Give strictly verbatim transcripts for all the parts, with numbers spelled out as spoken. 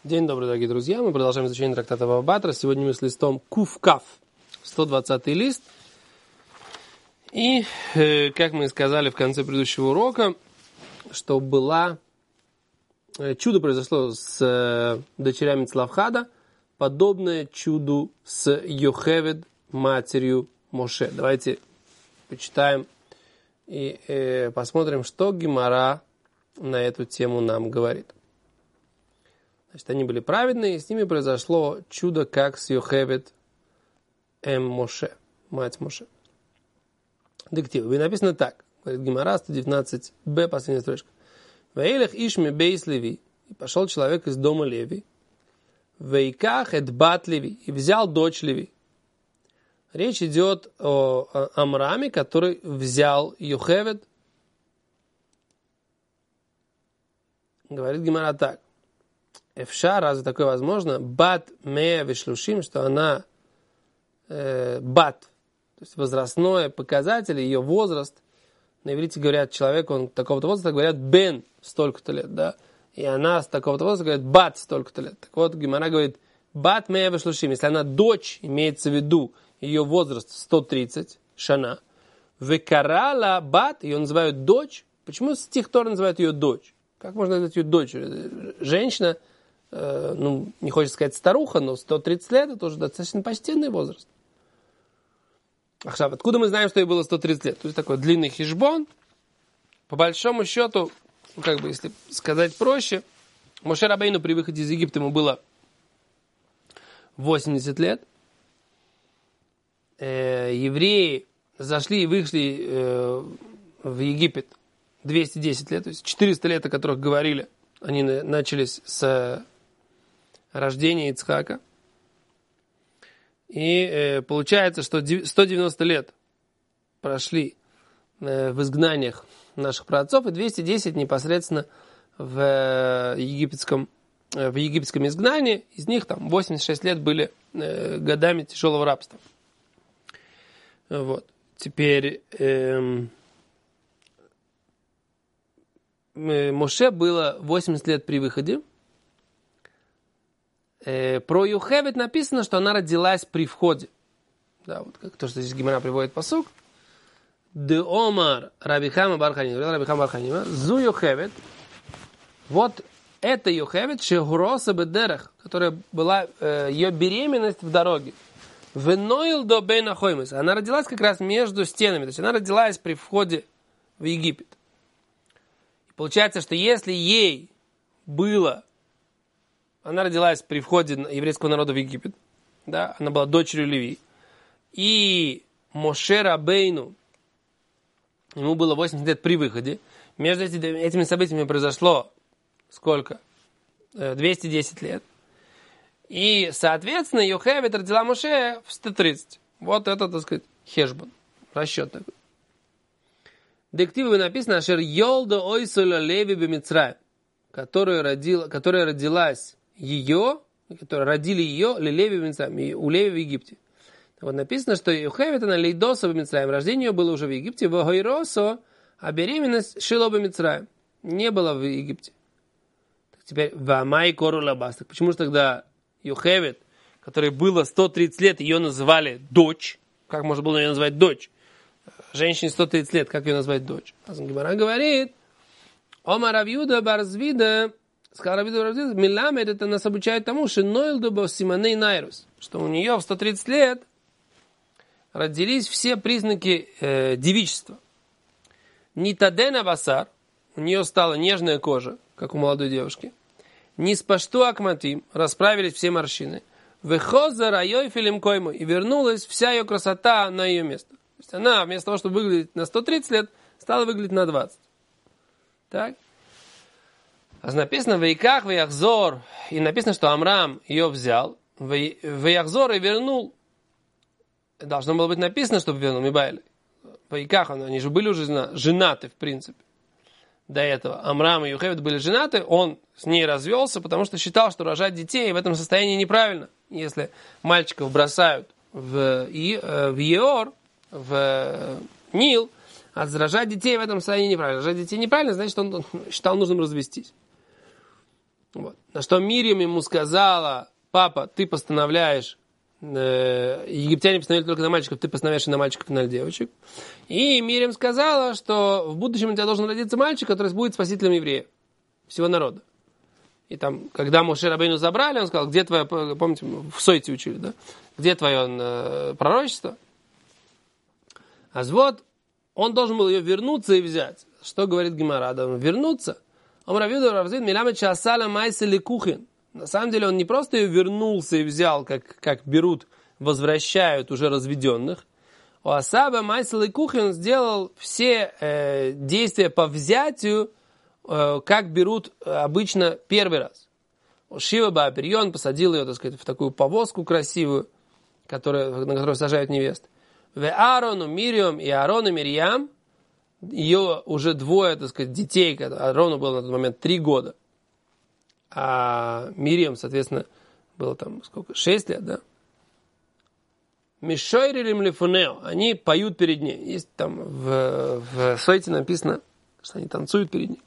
День добрый, дорогие друзья. Мы продолжаем изучение трактата Бава Батра. Сегодня мы с листом Кув-Кав, сто двадцатый лист. И, э, как мы сказали в конце предыдущего урока, что было э, чудо произошло с э, дочерями Цлавхада, подобное чуду с Йохевед, матерью Моше. Давайте почитаем и э, посмотрим, что Гемара на эту тему нам говорит. Значит, они были праведные, и с ними произошло чудо, как с Йохевед эм Моше, мать Моше. Диктив. И написано так. Говорит Гемара, сто девятнадцать бэ, последняя строчка. Ваилех ишме бейс Леви. И пошел человек из дома Леви. Вейках эт бат Леви. И взял дочь Леви. Речь идет о Амраме, который взял Йохевед. Говорит Гемара так. Эфша, разве такое возможно? Бат мея вешлушим, что она э, бат, то есть возрастной показатель, ее возраст. На иврите говорят, человек, он такого-то возраста, говорят бен столько-то лет, да. И она с такого-то возраста говорит бат столько-то лет. Так вот, Гемара говорит, бат мея вешлушим, если она дочь, имеется в виду ее возраст сто тридцать, шана, векарала бат, ее называют дочь. Почему стих Тора называют ее дочь? Как можно назвать ее дочерью? Женщина, ну, не хочется сказать старуха, но сто тридцать лет это уже достаточно почтенный возраст. Ахшав, откуда мы знаем, что ей было сто тридцать лет? То есть такой длинный хишбон. По большому счету, ну, как бы, если сказать проще, Моше Рабейну при выходе из Египта ему было восемьдесят лет. Э, евреи зашли и вышли э, в Египет двести десять лет, то есть четыреста лет, о которых говорили, они начались с рождения Ицхака. И э, получается, что сто девяносто лет прошли э, в изгнаниях наших праотцов, и двести десять непосредственно в, э, египетском, э, в египетском изгнании. Из них там восемьдесят шесть лет были э, годами тяжелого рабства. Вот. Теперь э, Моше было восемьдесят лет при выходе. Э, про Йохевед написано, что она родилась при входе. Да, вот как то, что здесь Гемара приводит пасук. Де Омар Рабихама Барханима, Рабихама Барханима, Зу Йохевед. Вот это Йохевед, Шегуроса Бедерах, которая была э, ее беременность в дороге. Веноил до Бейна Хоймес. Она родилась как раз между стенами. То есть она родилась при входе в Египет. Получается, что если ей было... Она родилась при входе еврейского народа в Египет. Да, она была дочерью Леви. И Моше Рабейну, ему было восемьдесят лет при выходе. Между этими событиями произошло сколько? двести десять лет. И, соответственно, Йохевед родила Моше в сто тридцать. Вот это, так сказать, хешбон. Расчет такой. Дективы написано, Ашер Йолда Ойсуля Леви Бемицраим, которая родила, которая родилась ее, которая родили ее Леви Бемицраим, у Леви в Египте. Вот написано, что Йохевед она Лейдоса Бемицраим, рождение ее было уже в Египте, в Гойросо, а беременность Шило Бемицраим не было в Египте. Так теперь Вамай Кору Лабас. Почему же тогда Йохевед, которой было сто тридцать лет, ее называли дочь? Как можно было ее назвать дочь? Женщине сто тридцать лет, как ее назвать дочь? Гемара говорит, Омар Рав-Юда Барзвида, сказал Рав-Юда Барзвида, Миламед, это нас обучает тому, что Нойлдуба Симоней Найрус, что у нее в сто тридцать лет родились все признаки э, девичества. Нитадена Басар, у нее стала нежная кожа, как у молодой девушки. Ниспашту Акматим, расправились все морщины. Вехоза Райой Филим Койму, и вернулась вся ее красота на ее место. То есть она вместо того, чтобы выглядеть на сто тридцать лет, стала выглядеть на двадцать. Так? А написано «Вейках веяхзор», и написано, что Амрам ее взял, «Веяхзор» и вернул. Должно было быть написано, чтобы вернул Мибайли. «Вейках», они же были уже женаты, в принципе. До этого Амрам и Йохевед были женаты, он с ней развелся, потому что считал, что рожать детей в этом состоянии неправильно. Если мальчиков бросают в, в Еор, в Нил, а рожать детей в этом состоянии неправильно. Рожать детей неправильно, значит, он считал нужным развестись. Вот. На что Мирьям ему сказала: папа, ты постановляешь, э, египтяне постановили только на мальчиков, ты постановляешь и на мальчиков, и на девочек. И Мирьям сказала, что в будущем у тебя должен родиться мальчик, который будет спасителем евреев, всего народа. И там, когда Моше Рабейну забрали, он сказал: где твое, помните, в Сойте учили, да? Где твое э, пророчество? А вот он должен был ее вернуться и взять. Что говорит Гемара? Да, вернуться. На самом деле он не просто ее вернулся и взял, как, как берут, возвращают уже разведенных. У Асаба Майсел и Кухин сделал все э, действия по взятию, э, как берут обычно первый раз. Шива Бааперьон посадил ее, так сказать, в такую повозку красивую, которая, на которую сажают невест. В Аарону, Мирьям и Аарону Мирьям, ее уже двое, так сказать, детей, Аарону было на тот момент три года, а Мирьям, соответственно, было там сколько, шесть лет, да? Мишойрилим лифунео, они поют перед ней. Есть там в, в Сойте написано, что они танцуют перед ней.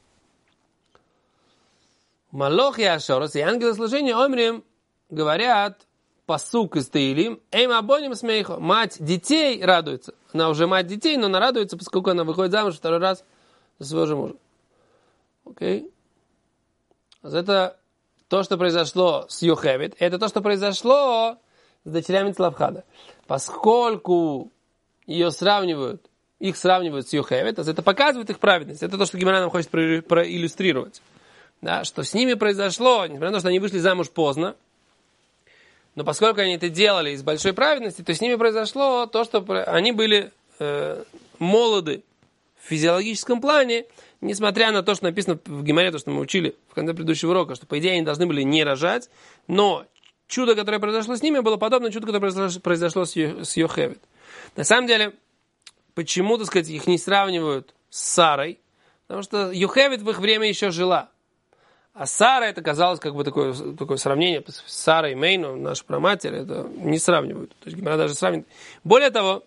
Малох и Ашорос, и ангелы служения Омрим говорят, пасук из Таилим, эйм абоним смейхо, мать детей радуется. Она уже мать детей, но она радуется, поскольку она выходит замуж второй раз за своего же мужа. Окей? Это то, что произошло с Йохевед. Это то, что произошло с дочерями Цлавхада. Поскольку ее сравнивают, их сравнивают с Йохевед, это показывает их праведность. Это то, что Гемара нам хочет проиллюстрировать. Да, что с ними произошло, несмотря на то, что они вышли замуж поздно, но поскольку они это делали из большой праведности, то с ними произошло то, что они были э, молоды в физиологическом плане, несмотря на то, что написано в Гемаре, то, что мы учили в конце предыдущего урока, что, по идее, они должны были не рожать, но чудо, которое произошло с ними, было подобно чуду, которое произошло, произошло с, Ё, с Йохевед. На самом деле, почему, так сказать, их не сравнивают с Сарой? Потому что Йохевед в их время еще жила. А Сара, это казалось как бы такое, такое сравнение с Сарой Мейну, наша праматерь, это не сравнивают. То есть Гемара даже сравнивает. Более того,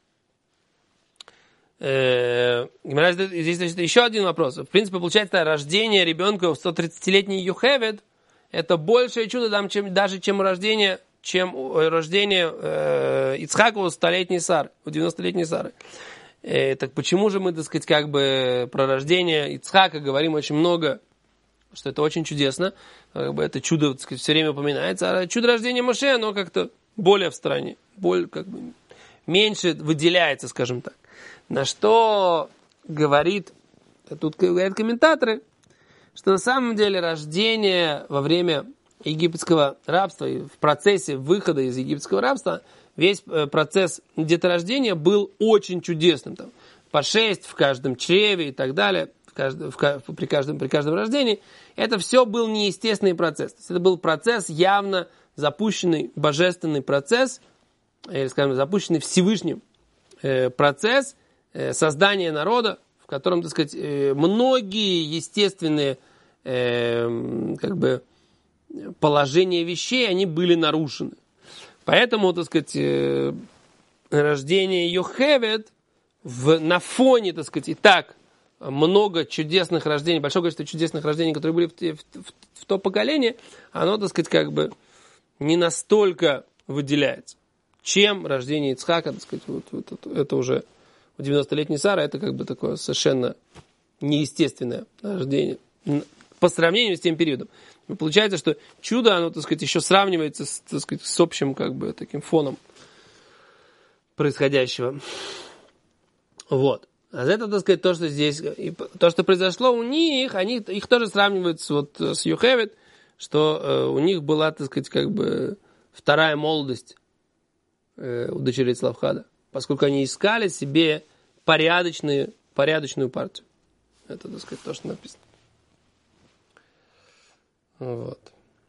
э, Гемара здесь значит, еще один вопрос. В принципе, получается, рождение ребенка в сто тридцатилетний Йохевед это большее чудо, чем, даже чем рождение, чем рождение э, Ицхака у столетней Сары, у девяностолетней Сары. Э, так почему же мы, так сказать, как бы про рождение Ицхака говорим очень много, что это очень чудесно, как бы это чудо, так сказать, все время упоминается, а чудо рождения Моше, оно как-то более в стороне, более, как бы, меньше выделяется, скажем так. На что говорит, тут говорят комментаторы, что на самом деле рождение во время египетского рабства и в процессе выхода из египетского рабства, весь процесс деторождения был очень чудесным. Там, по шесть в каждом чреве и так далее. В, в, при, каждом, при каждом рождении, это все был неестественный процесс. То есть это был процесс, явно запущенный, божественный процесс, или, скажем, запущенный Всевышним э, процесс э, создания народа, в котором, так сказать, э, многие естественные э, как бы, положения вещей, они были нарушены. Поэтому, так сказать, э, рождение Йохевед в, на фоне, так сказать, и так много чудесных рождений, большое количество чудесных рождений, которые были в, в, в, в то поколение, оно, так сказать, как бы не настолько выделяется, чем рождение Ицхака, так сказать, вот, вот, вот, это уже у девяностолетней Сары, это как бы такое совершенно неестественное рождение по сравнению с тем периодом. И получается, что чудо, оно, так сказать, еще сравнивается с, так сказать, с общим как бы таким фоном происходящего. Вот. А это, так сказать, то, что здесь, то, что произошло у них, они, их тоже сравнивают с, вот, с Йохевед, что э, у них была, так сказать, как бы вторая молодость э, у дочерей Цлавхада, поскольку они искали себе порядочные, порядочную партию. Это, так сказать, то, что написано. Вот.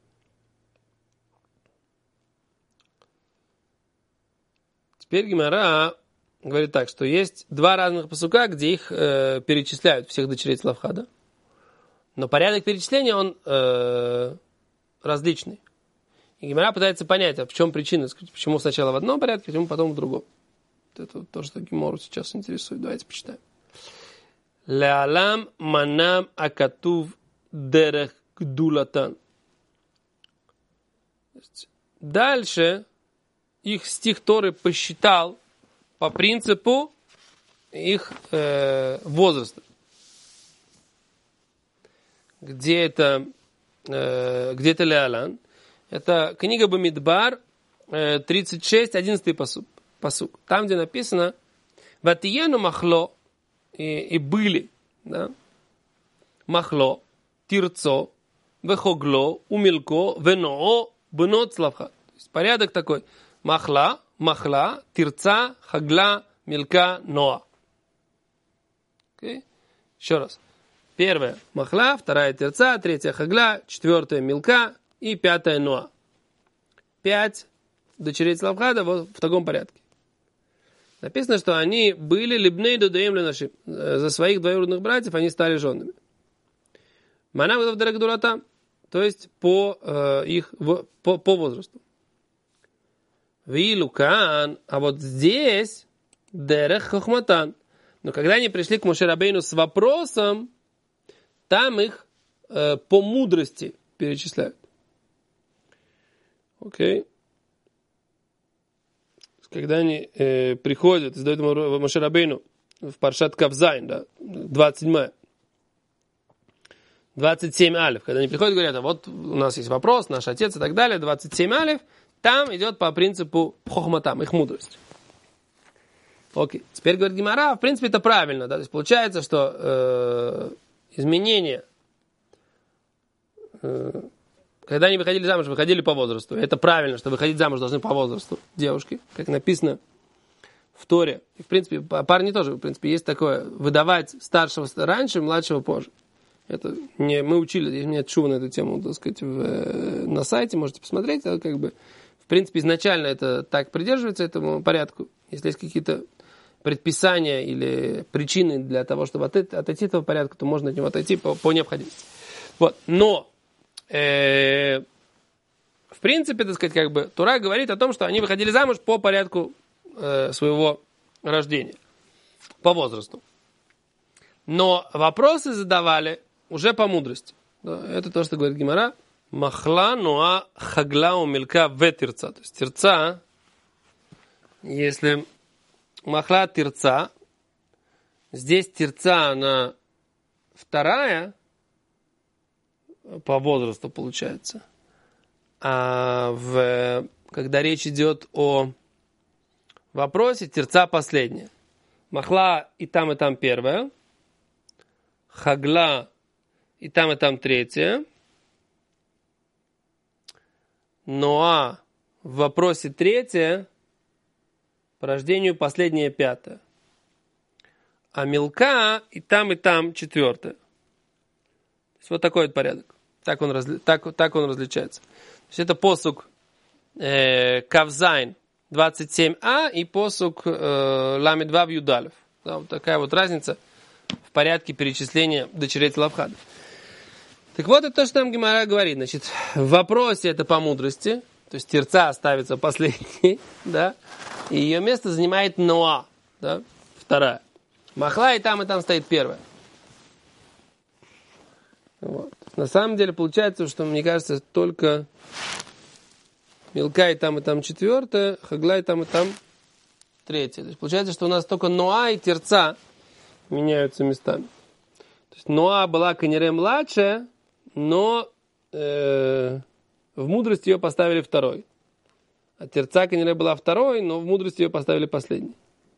Теперь Гемара говорит так, что есть два разных пасука, где их э, перечисляют, всех дочерей Цлавхада. Но порядок перечисления, он э, различный. И Гемара пытается понять, а в чем причина, сказать, почему сначала в одном порядке, почему потом в другом. Это то, что Гемору сейчас интересует. Давайте почитаем. Леалам манам акатув дерех гдулатан. Дальше их стих Торы посчитал по принципу их э, возраста. Где это, э, где это Леалан? Это книга Бамидбар, э, тридцать шесть, одиннадцатый пасук. пасук. Там, где написано «Ватиену махло» и, и были, да? Махло, тирцо, вехогло, умилко, веноо, бнот славха. То есть порядок такой. Махла, махла, тирца, хагла, милка, ноа. Okay? Еще раз. Первая махла, вторая тирца, третья хагла, четвертая милка и пятая ноа. Пять дочерей Славхада вот в таком порядке. Написано, что они были либней додаем ленашим. За своих двоюродных братьев они стали женами. Манам дорогдулата, то есть по э, их по, по возрасту. Вилукан, а вот здесь дерех хохматан. Но когда они пришли к Моше Рабейну с вопросом, там их э, по мудрости перечисляют. Окей. Когда они э, приходят и задают Моше Рабейну в Паршат Кавзайн, да, двадцать седьмая, двадцать семь алиф, когда они приходят и говорят, а вот у нас есть вопрос, наш отец и так далее, двадцать семь алиф, там идет по принципу хохматам, их мудрость. Окей. Теперь говорит Гемара, в принципе, это правильно, да, то есть получается, что э, изменения, э, когда они выходили замуж, выходили по возрасту. Это правильно, что выходить замуж должны по возрасту девушки, как написано в Торе. И, в принципе, парни тоже, в принципе, есть такое, выдавать старшего раньше, младшего позже. Это не, мы учили, есть у меня чува на эту тему, так сказать, в, на сайте, можете посмотреть, а как бы, в принципе, изначально это так придерживается этому порядку. Если есть какие-то предписания или причины для того, чтобы от, отойти от этого порядка, то можно от него отойти по, по необходимости. Вот. Но, э, в принципе, так сказать, как бы, Тора говорит о том, что они выходили замуж по порядку э, своего рождения, по возрасту. Но вопросы задавали уже по мудрости. Да, это то, что говорит Гемара. Махла, нуа, хагла, умилка, ветирца. То есть терца, если махла терца, здесь терца, она вторая по возрасту получается. А в, когда речь идет о вопросе, терца последняя. Махла и там, и там первая. Хагла и там, и там третья. Ноа в вопросе третья, по рождению последняя пятая. А Милка и там, и там четвертая. То есть вот такой вот порядок. Так он, разли... так, так он различается. То есть это посук э, Кавзайн двадцать семь а и посук э, Ламид Вав Юдалев. Да, вот такая вот разница в порядке перечисления дочерей Цлавхада. Так вот, это то, что там Гемара говорит. Значит, в вопросе это по мудрости, то есть терца оставится последней, да, и ее место занимает Ноа, да, вторая. Махла и там, и там стоит первая. Вот. На самом деле получается, что, мне кажется, только Милка и там, и там четвертая, Хагла и там, и там третья. То есть получается, что у нас только Ноа и терца меняются местами. То есть Ноа была канере младшая, но э, в мудрости ее поставили второй. А терца канере была второй, но в мудрости ее поставили последней.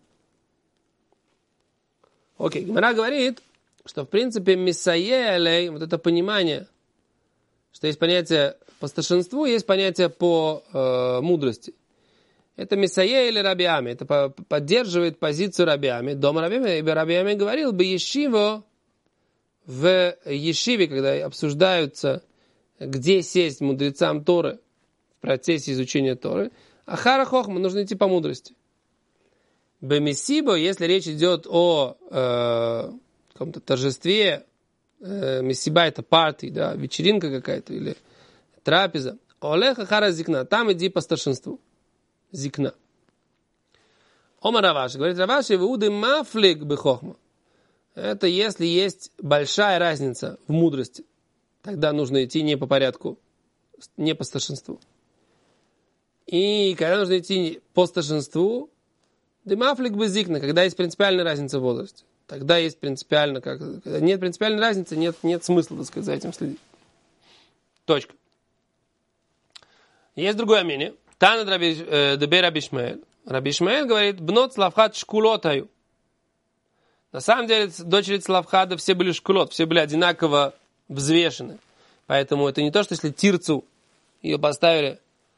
Окей, Гемара говорит, что в принципе миссаелей, вот это понимание, что есть понятие по старшинству, есть понятие по э, мудрости. Это Мисае или Рабиами. Это по- поддерживает позицию Рабиами. Дома Рабиами, ибо Рабиами говорил бы Ешиво в Ешиве, когда обсуждаются, где сесть мудрецам Торы в процессе изучения Торы. Ахара Хохма, нужно идти по мудрости. Бемисибо, если речь идет о э, каком-то торжестве, э, Мисиба это парти, да, вечеринка какая-то или трапеза. Олех Ахара Зикна, там иди по старшинству. Зикна. Ома Раваши. Говорит Раваши, вуды мафлик бехохма. Это если есть большая разница в мудрости. Тогда нужно идти не по порядку, не по старшинству. И когда нужно идти по старшинству, демафлик безикна, когда есть принципиальная разница в возрасте. Тогда есть принципиально, как, когда нет принципиальной разницы, нет, нет смысла, так сказать, за этим следить. Точка. Есть другое мнение. Тана дебе Раби Ишмаэль. Раби Ишмаэль говорит, бнот славхат шкулотаю. На самом деле, дочери Цлавхада все были шкулот, все были одинаково взвешены. Поэтому это не то, что если Тирцу ее поставили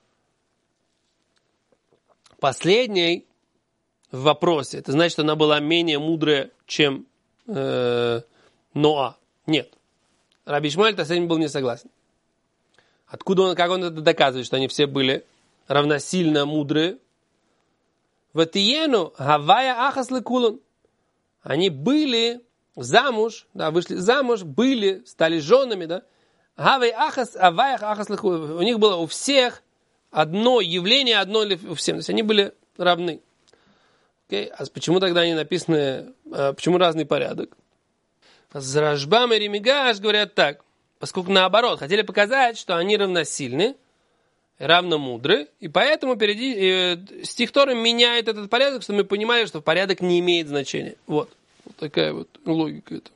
последней в вопросе, это значит, что она была менее мудрая, чем э, Ноа. Нет. Раби Ишмаэль-то с этим был не согласен. Откуда он, как он это доказывает, что они все были равносильно мудрые? Ватиену гавая ахас лекулун. Они были замуж, да, вышли замуж, были, стали женами, да. Гавай ахас, авай ахас лекулун. У них было у всех одно явление, одно у всех. То есть они были равны. Okay? А почему тогда они написаны, а, почему разный порядок? С Рашбам и Ремигаш говорят так. Поскольку наоборот, хотели показать, что они равносильны, равномудры, и поэтому впереди э, стих Торы меняет этот порядок, чтобы мы понимали, что порядок не имеет значения. Вот. Вот такая вот логика это.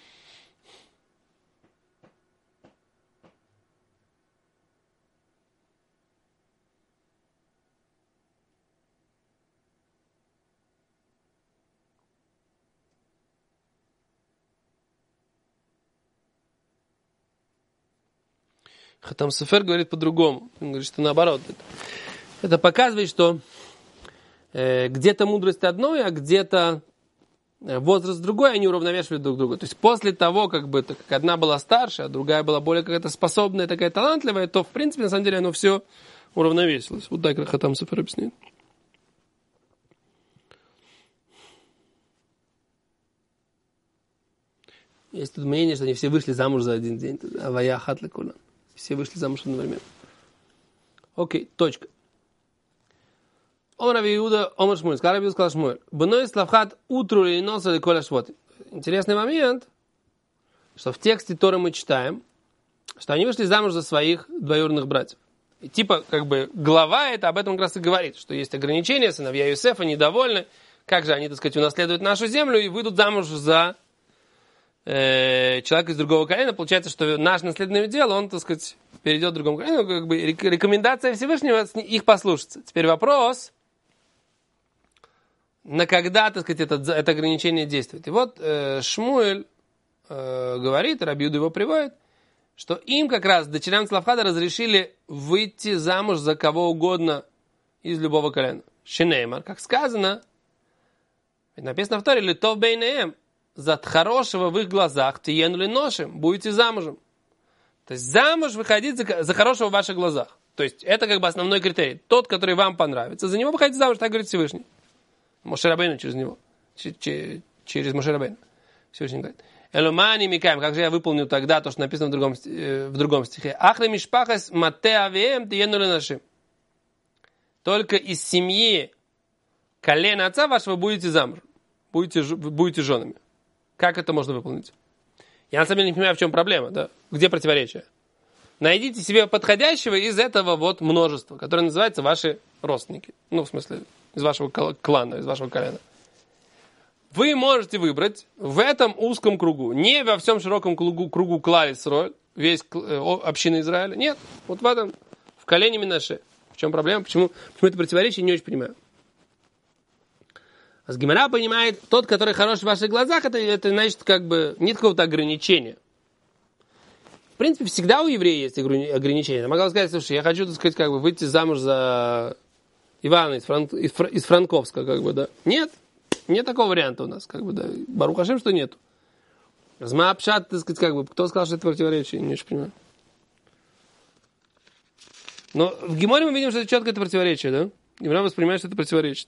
Хатам Софер говорит по-другому. Он говорит, что наоборот. Это, это показывает, что э, где-то мудрость одной, а где-то возраст другой, они уравновешивают друг друга. То есть после того, как бы, как одна была старше, а другая была более какая-то способная, такая талантливая, то, в принципе, на самом деле, оно все уравновесилось. Вот так Хатам Софер объясняет. Есть тут мнение, что они все вышли замуж за один день. Авая хат лекулан. Все вышли замуж одновременно. Окей, точка. Омар Раби Иуда, Омар Шмуэль. Сказал Раби Иуда, сказал Шмуэль. Бной славхат утру или носа или коля швот. Интересный момент, что в тексте Торы мы читаем, что они вышли замуж за своих двоюродных братьев. И типа, как бы, глава это об этом как раз и говорит, что есть ограничения, сыновья Юсефа недовольны, как же они, так сказать, унаследуют нашу землю и выйдут замуж за человек из другого колена, получается, что наш наследный удел, он, так сказать, перейдет к другому колену, как бы рекомендация Всевышнего их послушаться. Теперь вопрос, на когда, так сказать, это, это ограничение действует. И вот э, Шмуэль э, говорит, Раби Иуда его приводит, что им как раз, дочерям Цлавхада, разрешили выйти замуж за кого угодно из любого колена. Шинеймар, как сказано, написано в Торе, литов бейнеем, за хорошего в их глазах, тиенули ношим, будете замужем. То есть замуж выходить за, за хорошего в ваших глазах. То есть это как бы основной критерий. Тот, который вам понравится, за него выходите замуж, так говорит Всевышний. Моше Рабейну через него. Через, через Моше Рабейну. Всевышний говорит. Элумани микаем, как же я выполню тогда то, что написано в другом, в другом стихе. Ахли мишпахас мате авием тиенули ношим. Только из семьи колена отца вашего будете замуж. Будете, будете женами. Как это можно выполнить? Я на самом деле не понимаю, в чем проблема, да? Где противоречие? Найдите себе подходящего из этого вот множества, которое называется ваши родственники. Ну, в смысле, из вашего клана, из вашего колена. Вы можете выбрать в этом узком кругу, не во всем широком кругу, кругу Клаль Исроэль, весь община Израиля. Нет, вот в этом, в колене Менаше. В чем проблема? Почему, почему это противоречие, не очень понимаю. А с Гемара понимает, тот, который хорош в ваших глазах, это, это значит, как бы, нет какого-то ограничения. В принципе, всегда у еврея есть ограничения. Я могла сказать, слушай, я хочу, так сказать, как бы, выйти замуж за Ивана из, Фран... из, Фр... из Франковска, как бы, да. Нет, нет такого варианта у нас, как бы, да. Барух Ашем, что нету. Змаапшат, так сказать, как бы, кто сказал, что это противоречие, не очень понимаю. Но в Геморе мы видим, что это четко это противоречие, да. Гемора воспринимает, что это противоречит.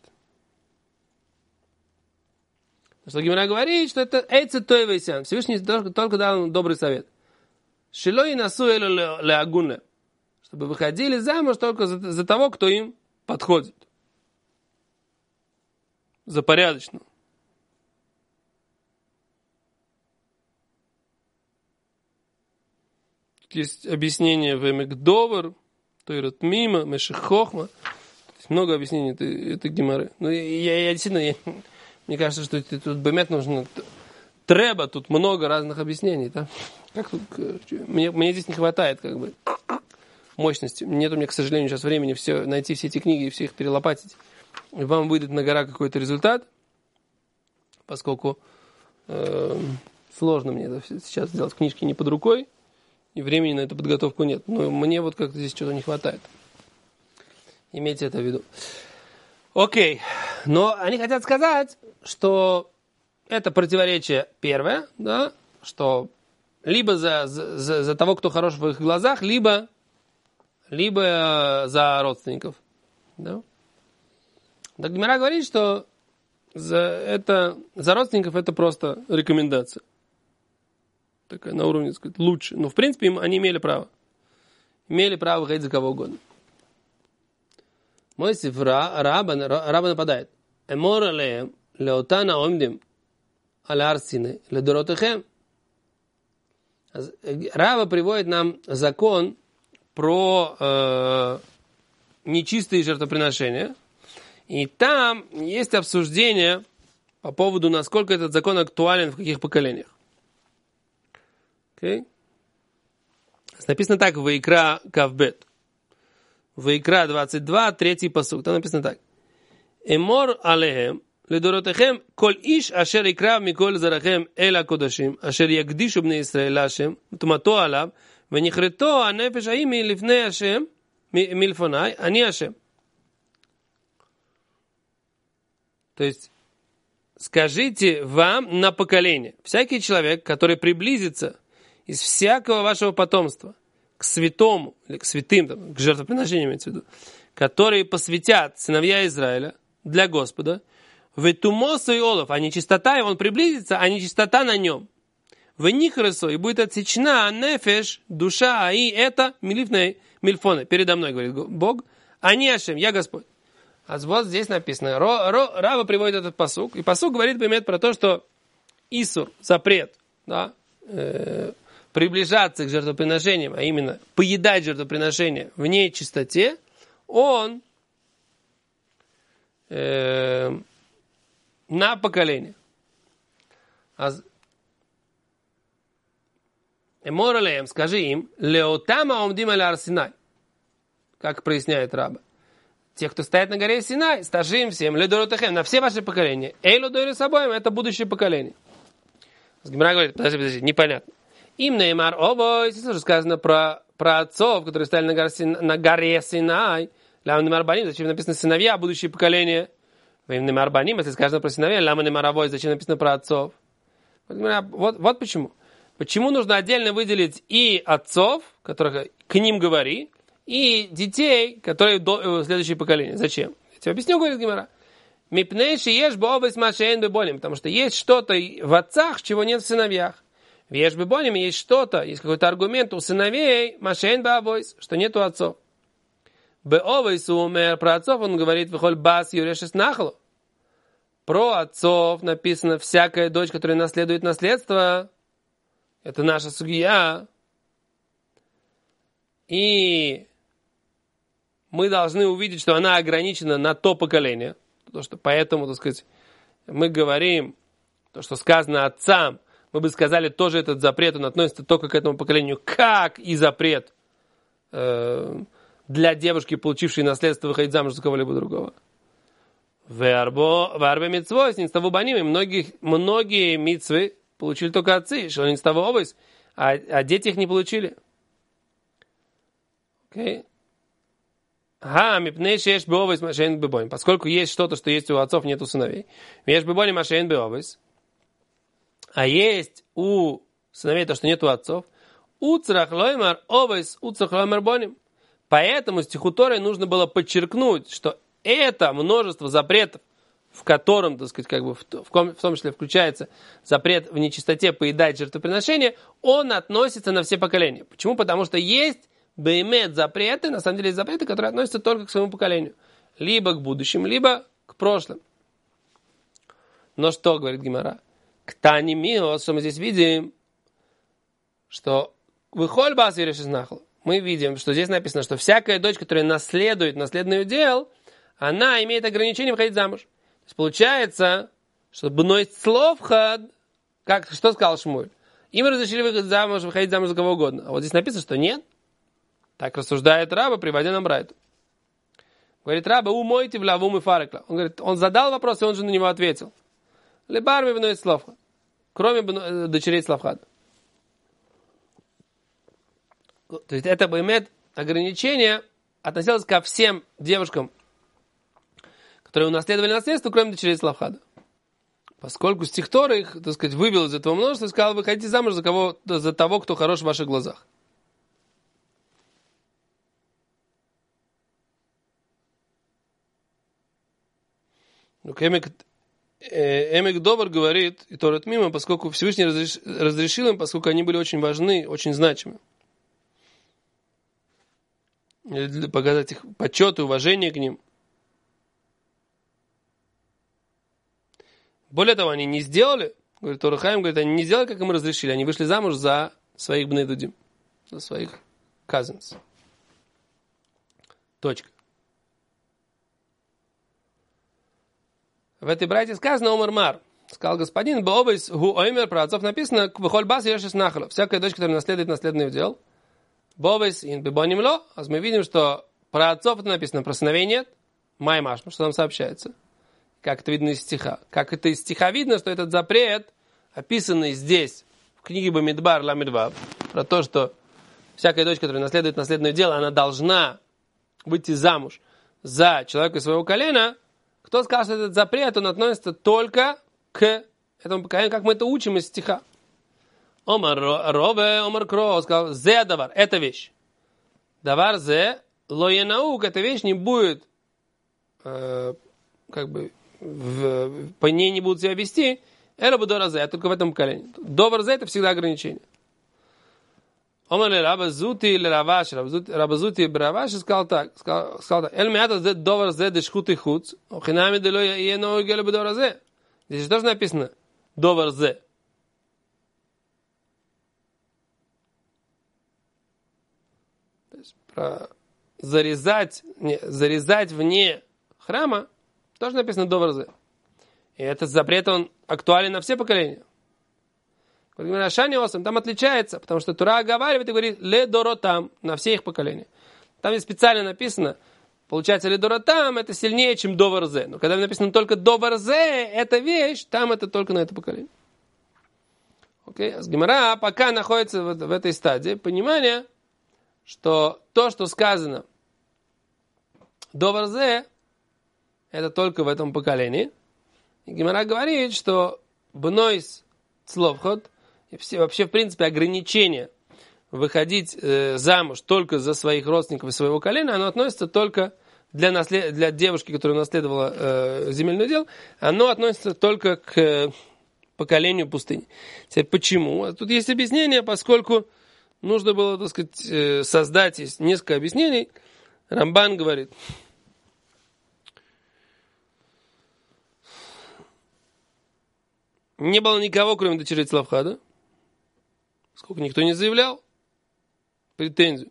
Что Гемара говорит, что это эйце тойвейсян. Всевышний только, только дал добрый совет. Шилой насу элю леагуне. Чтобы выходили замуж только за, за того, кто им подходит. За порядочного. Тут есть объяснение в Эмекдовар, Тойрат Мима, Меших Хохма. Много объяснений этой, этой геморры. Ну, я, я действительно, я, мне кажется, что тут бемет нужно... Треба, тут много разных объяснений, да? Как тут, мне, мне здесь не хватает, как бы, мощности. Нет у меня, к сожалению, сейчас времени все, найти все эти книги и все их перелопатить. И вам выйдет на гора какой-то результат, поскольку э, сложно мне это сейчас сделать. Книжки не под рукой, и времени на эту подготовку нет. Но мне вот как-то здесь что-то не хватает. Имейте это в виду. Окей. Но они хотят сказать, что это противоречие первое, да, что либо за, за, за того, кто хорош в их глазах, либо, либо за родственников. Да. Так Гемара говорит, что за, это, за родственников это просто рекомендация. Такая на уровне, так сказать, лучше. Но в принципе им, они имели право. Имели право выходить за кого угодно. Мой сифра, раба, раба нападает. Эмор алеем, леотана омдим, аль-арсины, ледоротехем. Раба приводит нам закон про э, нечистые жертвоприношения. И там есть обсуждение по поводу, насколько этот закон актуален в каких поколениях. Okay? Написано так в Ваикра Кавбет. Ваикра двадцать два, третий пасук. Там написано так. Эмор алехем לדורותיכם כל איש אשר יקרב מכל זרעכם אל הקודשים אשר יקדישו בני ישראל להשם וטומאתו עליו ונכרתו הנפש ההיא מלפני השם מלפני אני השם. То есть скажите вам на поколение, всякий человек, который приблизится из всякого вашего потомства к святому, или к святым, там, к жертвоприношениям имеется в виду, которые посвятят сыновья Израиля для Господа, в этумосу и олов, а нечистота, и он приблизится, а нечистота на нем. В нихресу, и будет отсечена нефеш, душа, и это милифней, мильфоны, передо мной, говорит Бог, а не Ашем, я Господь. А вот здесь написано, ро, ро, Рава приводит этот пасук, и пасук говорит про то, что Исур, запрет, да, э, приближаться к жертвоприношениям, а именно поедать жертвоприношения в нечистоте, он э, на поколение. Эморалеем, скажи им, леотама омдим аляр Синай, как проясняет Раба. Те, кто стоят на горе Синай, скажи им всем, ледоротехем, на все ваши поколения. Эйло дойли с обоим, это будущее поколение. Гемара говорит, подожди, подожди, непонятно. Им неймар обой, здесь уже сказано про, про отцов, которые стояли на горе, на горе Синай. Лам неймар баним, зачем написано сыновья, будущее поколение. Им неймар баним, если сказано про сыновья, лам неймар обой, зачем написано про отцов. Вот, вот почему. Почему нужно отдельно выделить и отцов, которых к ним говори, и детей, которые до следующее поколение. Зачем? Я тебе объясню, говорит Гемара. Мипнейши ешь бы обоис машейн бы болим, потому что есть что-то в отцах, чего нет в сыновьях. В ешь бы болим есть что-то, есть какой-то аргумент у сыновей машейн бы обоис, что нет у отцов. Б обоис умер, про отцов он говорит, выхоль бас юрешес нахло. Про отцов написано, всякая дочь, которая наследует наследство, это наша сугия. И мы должны увидеть, что она ограничена на то поколение. Потому что поэтому, так сказать, мы говорим, то, что сказано отцам, мы бы сказали, тоже этот запрет, он относится только к этому поколению, как и запрет э, для девушки, получившей наследство, выходить замуж за кого-либо другого. В арбе митцвой, с нинстову баним, многие, многие митцвы получили только отцы, что нинстову обойс, а, а дети их не получили. Окей. Ха, мипней шеш беовис машейн бебоим. Поскольку есть что-то, что есть у отцов, нет у сыновей. Еш бебоим машейн беовис. А есть у сыновей то, что нет у отцов. Уцрах лоймар овис, уцрах лоймар боним. Поэтому стиху Торы нужно было подчеркнуть, что это множество запретов, в котором, так сказать, как бы в, в, в том числе включается запрет в нечистоте поедать жертвоприношения, он относится на все поколения. Почему? Потому что есть беймет запреты, на самом деле есть запреты, которые относятся только к своему поколению. Либо к будущим, либо к прошлым. Но что, говорит Гемара? Ктани миос, что мы здесь видим, что выхоль бас юрешес нахл. Мы видим, что здесь написано, что всякая дочь, которая наследует наследный удел, она имеет ограничение выходить замуж. То есть получается, что бной словхад, как, что сказал Шмуль? Им разрешили выходить замуж, выходить замуж за кого угодно. А вот здесь написано, что нет. Так рассуждает Раба, приводя нам Брайту. Говорит Раба, умойте в лавум и фарекла. Он говорит, он задал вопрос, и он же на него ответил. Лебарми бной словхад. Кроме дочерей Славхада. То есть это имеет ограничение, относилось ко всем девушкам, которые унаследовали наследство, кроме дочерей Славхада. Поскольку стих Торы их, так сказать, вывел из этого множества и сказал, вы хотите замуж за, кого, за того, кто хорош в ваших глазах. Ну, Эмик, Эмик Добр говорит, и Торат мимо, поскольку Всевышний разреш, разрешил им, поскольку они были очень важны, очень значимы. Для показать их почет и уважение к ним. Более того, они не сделали, говорит Тора Хаим, говорит, они не сделали, как им разрешили, они вышли замуж за своих бней дудим, за своих cousins. Точка. В этой брайте сказано Омар Мар. Сказал господин, Баобайс гу оймер, про отцов написано, квихоль бас ешес нахала. Всякая дочь, которая наследует наследный удел. Баобайс ин бибонимло. А мы видим, что про отцов это написано, про сыновей нет. Май машма, что нам сообщается. Как это видно из стиха. Как это из стиха видно, что этот запрет, описанный здесь, в книге Бамидбар Ламидвав, про то, что всякая дочь, которая наследует наследное дело, она должна выйти замуж за человека своего колена. Кто сказал, что этот запрет, он относится только к этому поколению, как мы это учим из стиха. Омар Робе, Омар Кро, сказал, зе давар, это вещь. Давар зе, лоенаук, эта вещь не будет, э, как бы, в, по ней не будут себя вести, эра будора зе, только в этом поколении. Довар зе, это всегда ограничение. Омар ле Рабазути или Раваш, Рабазути и Браваш сказал так, сказал, сказал так, эль мята зе довар зе дешхут и хуц, охинами дело е ноу геле будора зе. Здесь тоже написано довар зе. То есть про зарезать, не, зарезать вне храма тоже написано довар зе. И этот запрет, он актуален на все поколения. Там отличается, потому что Тура оговаривает и говорит ле доротам, на все их поколения. Там здесь специально написано, получается, ле доротам это сильнее, чем довар зе. Но когда написано только довар зе, эта вещь, там это только на это поколение. Окей, а с Гемара пока находится в, в этой стадии понимания, что то, что сказано довар зе, это только в этом поколении. И Гемара говорит, что бнойс цловхот, и все, вообще, в принципе, ограничение выходить э, замуж только за своих родственников и своего колена, оно относится только для, наслед... для девушки, которая унаследовала э, земельное дело, оно относится только к э, поколению пустыни. Теперь, почему? Тут есть объяснение, поскольку нужно было, так сказать, э, создать, есть несколько объяснений. Рамбан говорит, не было никого, кроме дочерей Цлавхада. Сколько никто не заявлял претензию.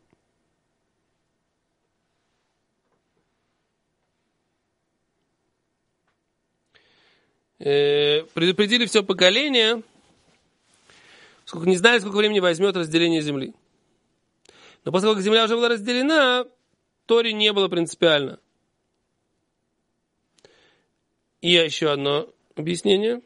Э, предупредили все поколение, сколько не знали, сколько времени возьмет разделение земли. Но поскольку земля уже была разделена, Торе не было принципиально. И еще одно объяснение.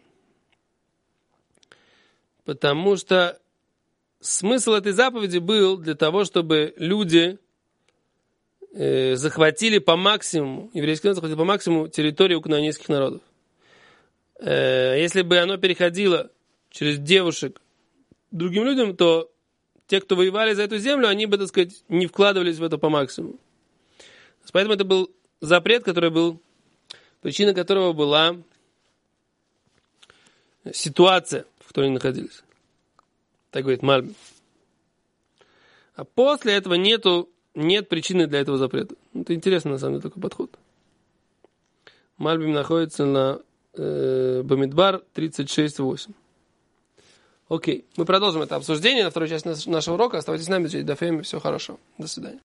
Потому что смысл этой заповеди был для того, чтобы люди э, захватили по максимуму, еврейский народ захватил по максимуму территорию кнаанейских народов. Э, если бы оно переходило через девушек другим людям, то те, кто воевали за эту землю, они бы, так сказать, не вкладывались в это по максимуму. Поэтому это был запрет, который был, причина которого была ситуация, в которой они находились. Так говорит Мальбим. А после этого нету, нет причины для этого запрета. Это интересный, на самом деле, такой подход. Мальбим находится на э, Бамидбар тридцать шесть восемь. Окей. Мы продолжим это обсуждение на второй части нашего урока. Оставайтесь с нами, Дафем, все хорошо. До свидания.